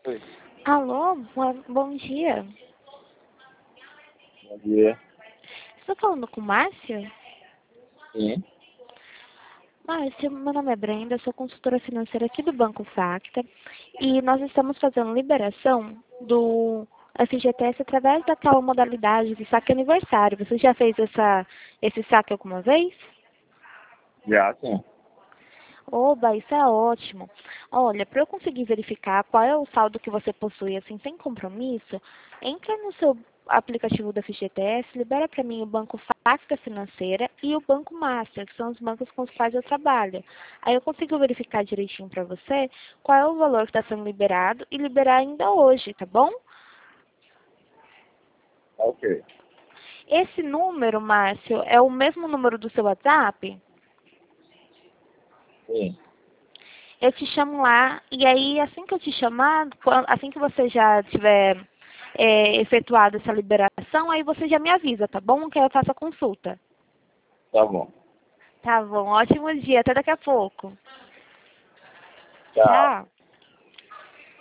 Oi. Alô, bom dia. Bom dia. Estou falando com o Márcio? Sim. Márcio, meu nome é Brenda, sou consultora financeira aqui do Banco Facta e nós estamos fazendo liberação do FGTS através daquela modalidade de saque aniversário. Você já fez esse saque alguma vez? Já, sim. Oba, isso é ótimo. Olha, para eu conseguir verificar qual é o saldo que você possui, assim, sem compromisso, entra no seu aplicativo da FGTS, libera para mim o Banco Facta Financeira e o Banco Master, que são os bancos com os quais eu trabalho. Aí eu consigo verificar direitinho para você qual é o valor que está sendo liberado e liberar ainda hoje, tá bom? Ok. Esse número, Márcio, é o mesmo número do seu WhatsApp? Sim. Eu te chamo lá, e aí assim que eu te chamar, assim que você já tiver efetuado essa liberação, aí você já me avisa, tá bom? Que aí eu faço a consulta. Tá bom. Tá bom, ótimo dia, até daqui a pouco. Tchau. Tchau.